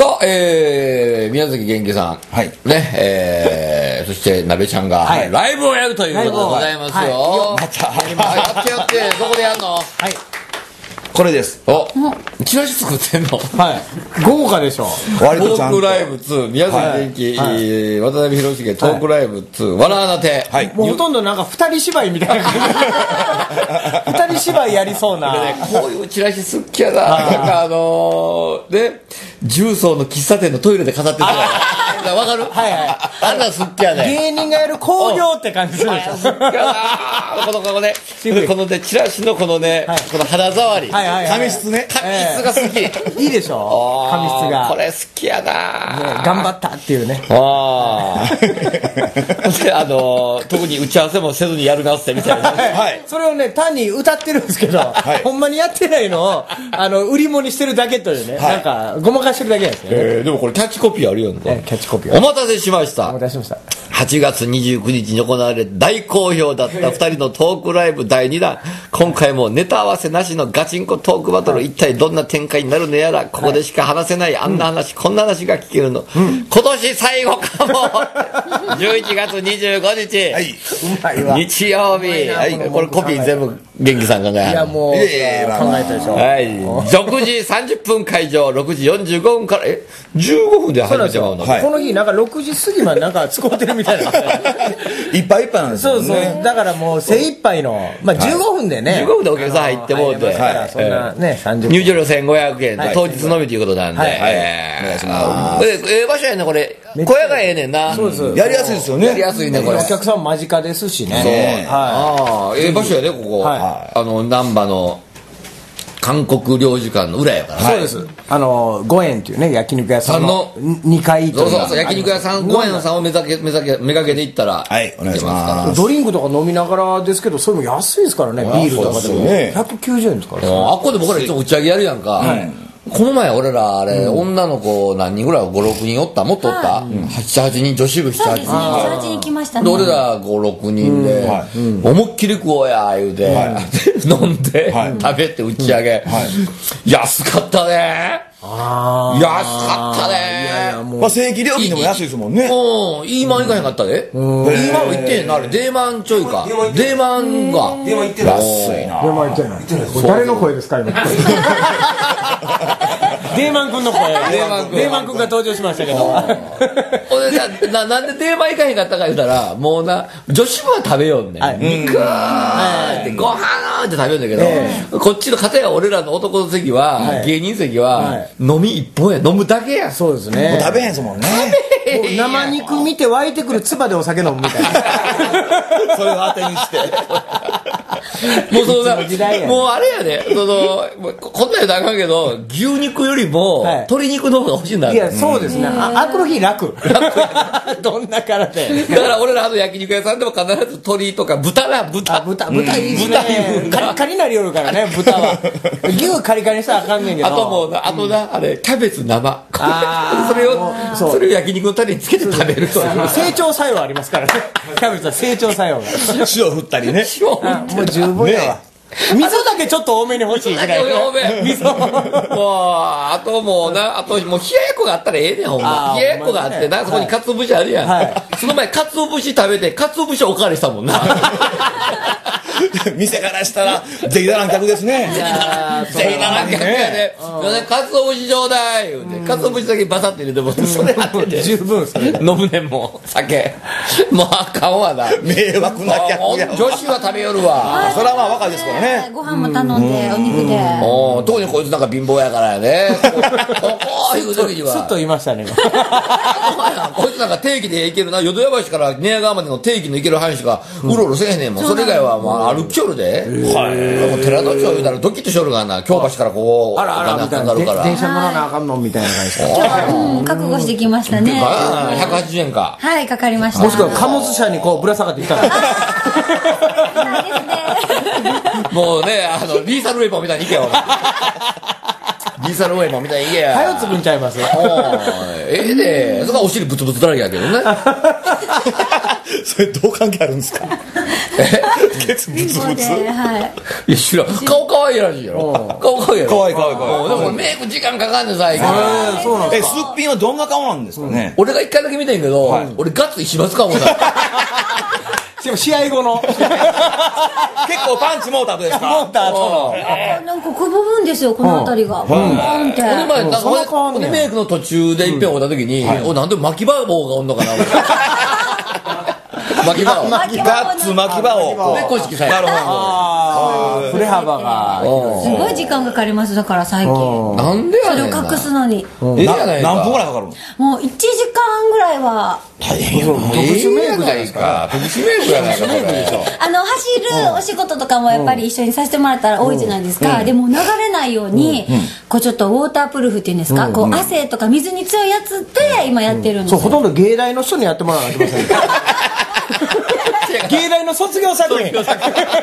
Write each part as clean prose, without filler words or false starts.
さあ、宮崎元気さん。 はい。 ね、そして、なべちゃんが、 はいライブをやるということでございますよ。 また。 やってやって、どこでやんの？ はい。 これです。 お、チラシ作ってんの？ はい。豪華でしょ。 割とちゃんと。 トークライブ2、宮崎元気、渡辺博重トークライブ2、わらあなて。 はい。 もうほとんどなんか二人芝居みたいな感じ。二人芝居やりそうな。 こういうチラシ好きやな。なんかね、重曹の喫茶店のトイレで飾ってたら。わかる？ はいはい。 あんな好きやね。 芸人がやる興行って感じするでしょ。 好きやな。このね、このね、チラシのこのね、この肌触り。 紙質ね。 紙質が好き。 いいでしょ、紙質が。 これ好きやな。 頑張ったっていうね。 ああ。で、特に打ち合わせもせずにやるなってみたいな。 はい。 それをね、単に歌ってるんですけど、ほんまにやってないのを、売り物にしてるだけというね、なんか、ごまかしてるだけなんですよね。 でもこれキャッチコピーあるよね。 キャッチコピーお待たせしました。 お待たせしました。 8月29日に行われ大好評だった2人のトークライブ第2弾。今回もネタ合わせなしのガチンコトークバトル、一体どんな展開になるのやら、ここでしか話せないあんな話、こんな話が聞けるの。今年最後かも。11月25日。 はい。 うまいわ。 日曜日。はい。これコピー全部元気さんがね。 いやもう、考えたでしょ。 はい。6時30分会場、6時45分から、15分で始めてまうの。 この日なんか6時過ぎまでなんか使ってるみたいな。 いっぱいいっぱいなんですよね。 そうそう。だからもう精一杯の、まあ15分でね。 15分でお客さん入ってもうて。 そんなね、30分。 入場料1500円で、当日のみということなんで。 お願いします。 場所やね、これ。小屋がええねんな。 そうです。 やりやすいですよね。 やりやすいね、これ。 お客さん間近ですしね。 そう。ああ、ええ場所やね、ここ。難波の韓国領事館の裏やから。 そうです。5円っていうね、焼肉屋さんの2階とそうそう、焼肉屋さん、5円さんをめがけて行ったら。 はい、お願いします。 ドリンクとか飲みながらですけど、それも安いですからね、ビールとかでも。190円ですから。 あっこで僕らいつも打ち上げやるやんか。この前俺らあれ、女の子何人ぐらい5、6人おった？もっとおった？ 7、8人、女子部7、8人。 そうですね、7、8人来ましたね。 で俺ら5、6人で、思いっきり食おうや言うて、飲んで、食べて打ち上げ。安かったね。安かったね。 まあ正規料金でも安いですもんね。 いいマンいかへんかったで。いいマンも行ってへんな、あれ。デーマンちょいか。デーマンが。 デーマン行ってない。安いな。 デーマン行ってない。誰の声ですか、今。デーマン君の声。デーマン君が登場しましたけど。 なんでデーマン行かへんかったか言うたら、もうな、女子部は食べようね。肉ーってご飯ーって食べようんだけど、こっちの片や俺らの男の席は、芸人席は、飲み一本や。飲むだけや。 そうですね。 もう食べへんすもんね。 生肉見て湧いてくる唾でお酒飲むみたいな。 それを当てにして。 もうもうあれやで、こんなんやったらあかんけど、牛肉よりも、鶏肉の方が欲しいんだ。 いや、そうですね。あくの日楽。どんなからで。 だから俺ら焼肉屋さんでも必ず鶏とか豚いいですね。 カリカリなりよるからね、豚は。牛カリカリにしたらあかんねんけど。 あとな、あれ、キャベツ生。それを焼肉のタレにつけて食べると。 成長作用ありますからね。キャベツは成長作用が。 塩振ったりね。 もう十分やわ。味噌だけちょっと多めに欲しいぐらい。 味噌。もう、あともう冷ややっこがあったらええねん、ほんま。冷ややっこがあってな、そこに鰹節あるやん。その前、鰹節食べて、鰹節おかわりしたもんな。 店からしたら、ぜひだらん客ですね。 ぜひだらん客やで。鰹節ちょうだい言うて、鰹節だけバサッて入れてもらって、それあってて。 十分それ。 飲むねん、もう、酒。もうあかんわな。 迷惑な客や。 女子は食べよるわ。 それはまあ若いですからね。 ご飯も頼んで、お肉で。 特にこいつなんか貧乏やからやね。こういう時には。 スッと言いましたね。 こいつなんか定期で行けるな。淀屋橋から寝屋川までの定期の行ける範囲しかうろうろせえへんねんもん。それ以外はまあ歩きよるで。寺戸町言うたらドキッとしよるがな。京橋からこう、 あらみたいな。電車乗らなあかんのみたいな感じですか。 覚悟してきましたね。 180円か。 はい、かかりました。 もしくは貨物車にこうぶら下がってきたら。 もうね、リーサルウェポンみたいに行けよ。 リサルウェイマンみたいに言えや。 はよつくんちゃいます。 ええで、そこはお尻ブツブツだらけやけどね。 それどう関係あるんですか？ケツブツブツ。 はい。 いや、知らん。顔可愛いらしいやろ。顔可愛いやろ。 可愛い可愛い可愛い。 でもメイク時間かかんねん、最近。 そうなんですすっぴんはどんな顔なんですかね？ 俺が一回だけ見てんけど、俺ガッツ石松か思った。 でも試合後の。 結構パンチモーターとですか？ モーターとの。 なんかくぼぶんですよ、この辺りが。ボーンって。 ほんでメイクの途中で一遍会った時に、なんで巻き場棒がおんのかな。巻き場を。 ガッツ巻き場を。 で、公式さん。 なるほああ、振れ幅が。 すごい時間かかります、だから最近。 なんでやねんな。 それを隠すのに。 ど。何分ぐらいかかるの？ もう1時間ぐらいは。 特殊メイクじゃないか。特殊メイクじゃないか、これ。 走るお仕事とかもやっぱり一緒にさせてもらったら多いじゃないですか。でも流れないように、こうちょっとウォータープルーフっていうんですか、こう汗とか水に強いやつで今やってるんですそう、 よ。 ほとんど芸大の人にやってもらわなきゃいけません。芸大の卒業作品。 だ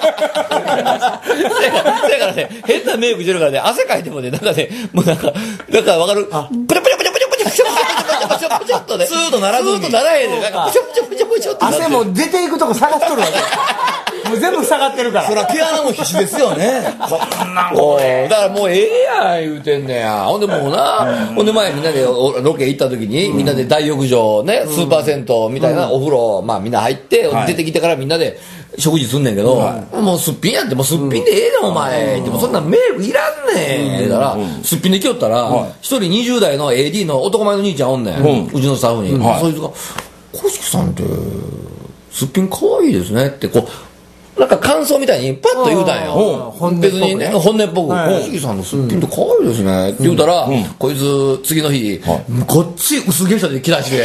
からね、変なメイクしてるからね、汗かいてもね、なんかね、もうなんかわかる？プチャプチャプチャプチャプチャプチャプチャプチャプチャっとね、スーッとならずに。スーッとならへんねん。なんかプチャプチャプチャプチャって。 汗も出ていくとこ探しとるわけ。もう全部塞がってるから。 そら毛穴も必死ですよね。こんなんこれ。 だからもうええやん言うてんねや。ほんでもうな、ほんで前みんなでロケ行った時に、みんなで大浴場ね、スーパー銭湯みたいなお風呂、まあみんな入って、出てきてからみんなで食事すんねんけど、もうすっぴんやんって、もうすっぴんでええねんお前。でもそんなメイクいらんねん。だから、すっぴんで来よったら、一人20代の AD の男前の兄ちゃんおんねん。うちのスタッフに。そいつが、小敷さんって、すっぴん可愛いですねってこうなんか感想みたいにパッと言うたんよ。別にね、本音っぽく、小杉さんのすっぴんって可愛いですねって言うたら、こいつ次の日、こっち薄化粧で来だして。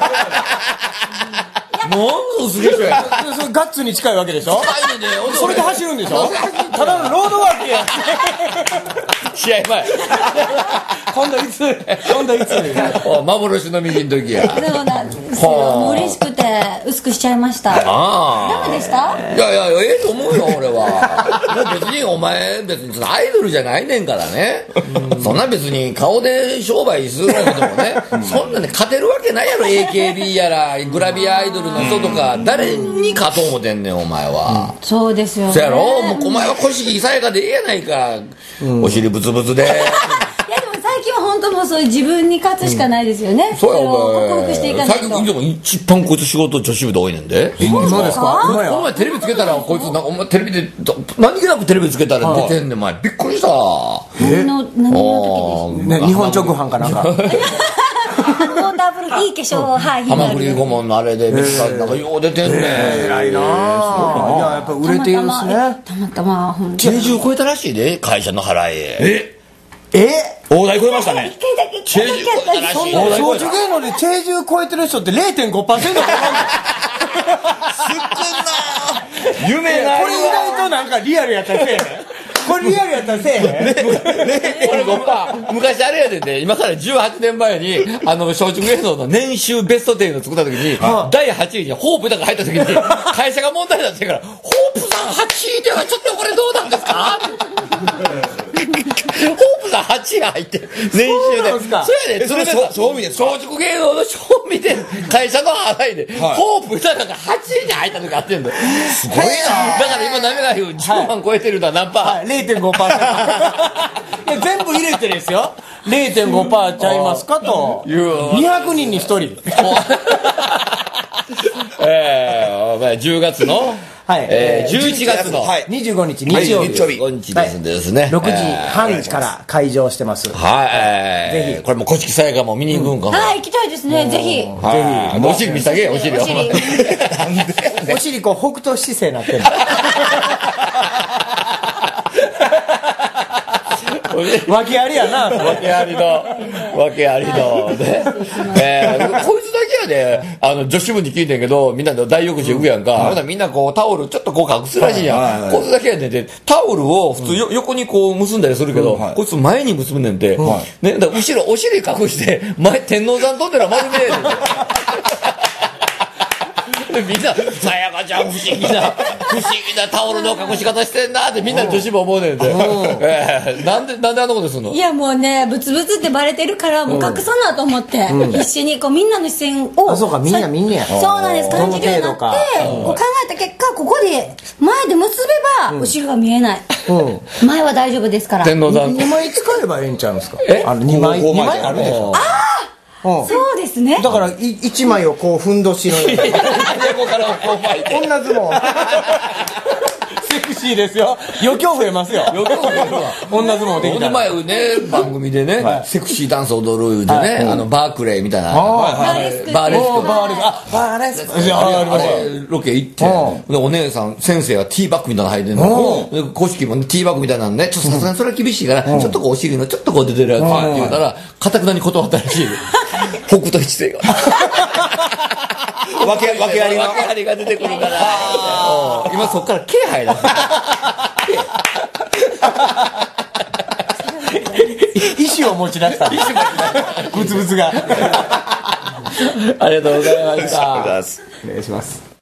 なんで薄化粧や。 それガッツに近いわけでしょ。 近いねんで、 それで走るんでしょ。ただのロードワークや。 試合前。 今度いつ幻の右の時や。 そうなんですよ。嬉しくて薄くしちゃいました。ダメでした？ いやええと思うよ俺は。もう別にお前別にアイドルじゃないねんからね。そんな別に顔で商売するわけでもね、そんなね勝てるわけないやろ。 AKB やらグラビアアイドルの人とか誰に勝とう思てんねんお前は。 そうですよね。 そやろ。もうお前は小敷さやかでええやないか。お尻ブツブツで。 最近は本当もうそういう自分に勝つしかないですよね。 そうやそれを克服していかないと。 最近でも一番こいつ仕事女子部で多いねんで。 そうですか。 お前テレビつけたらこいつなんかお前テレビで何気なくテレビつけたら出てんねん。前びっくりした。 何の時ですか。 日本直販かなんか。 ウォータープルーフいい化粧品ハマグリ顧問のあれで見つかってなんかよう出てんねん。 偉いなぁ。いややっぱ売れているんですね。 たまたま本当定住超えたらしいで会社の払い。 大台超えましたね。 一回だけ定住超えたらしい。 小中芸能で定住超えてる人って 0.5% かかんない。 夢ないわ。 これ意外となんかリアルやったらせえへん。これリアルやったらせえへん。 俺昔あれやでね、今から18年前に松竹芸能の年収ベスト10を作った時に、第8位にホープだが入った時に会社が問題になってから、ホープさん8位ではちょっとこれどうなんですか。ホープさん8位が入って年収で。そうやで、それで賞味ですか。 松竹芸能の賞味で会社の払いで、ホープだが8位に入った時あってんだよ。すごいな。だから今ダメなよ10万超えてるのは何パー。 0.5%。いや全部入れてですよ。0.5% ちゃいますかと。200人に1人。 10月の、11月の 25日日曜日 25日ですね。 6時半から開場してます。 はい。ぜひこれも古式さやかも見に行くんか。 はい、行きたいですね。ぜひ。 お尻見せてあげ。お尻を。 お尻こう北斗姿勢になってる。訳ありやな。 訳ありのね。こいつだけやで女子部に聞いてんけど、みんなで大浴場行くやんか。みんなこうタオルちょっとこう隠すらしいやん。こいつだけやねんで、タオルを普通横にこう結んだりするけど、こいつ前に結ぶねんて。ね、だから後ろお尻隠して前天王山飛んでら丸見えやねん。 みんな、さやかちゃん不思議なタオルの隠し方してんなってみんな女子も思うねんで。なんであんなことするの？ いやもうね、ブツブツってバレてるからもう隠さなと思って、必死にこうみんなの視線を。 あ、そうか、みんなや。 そうなんです、感じるようになって、こう考えた結果、ここで前で結べば後ろが見えない。前は大丈夫ですから。 天皇山。 2枚使えばええんちゃうんですか？2枚あるでしょ。 そうですね。 だから1枚をこうふんどしの横からこう巻いて。 女相撲セクシーですよ。余興増えますよ。余興増えるわ。女相撲できたら。 前ね、番組でね、セクシーダンス踊るでね、バークレーみたいな。バーレスク。バーレスク。ロケ行って、お姉さん、先生がティーバッグみたいなの履いてるの。公式もティーバッグみたいなのね、ちょっとさすがにそれは厳しいから、ちょっとこうお尻のちょっとこう出てるやつって言うたら、かたくなに断ったらしい。北斗七星が。訳ありが出てくるから。今そっから毛生えだ。 意思を持ち出した。ブツブツが。 ありがとうございました。 お願いします。